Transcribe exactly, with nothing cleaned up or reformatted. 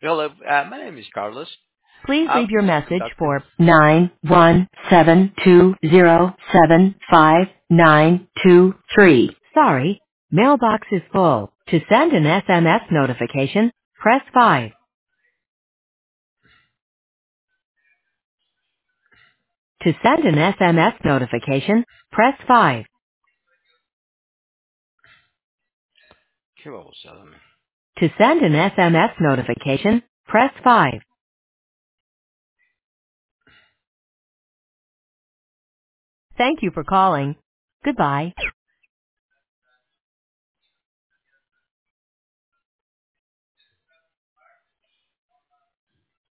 Hello, uh, my name is Carlos. Please Uh, leave your this is message conducted. for nine one seven two zero seven five nine two three. Sorry, mailbox is full. To send an S M S notification, press five. To send an S M S notification, press five. ¿Qué babosada, To send an S M S notification, press five. Thank you for calling. Goodbye.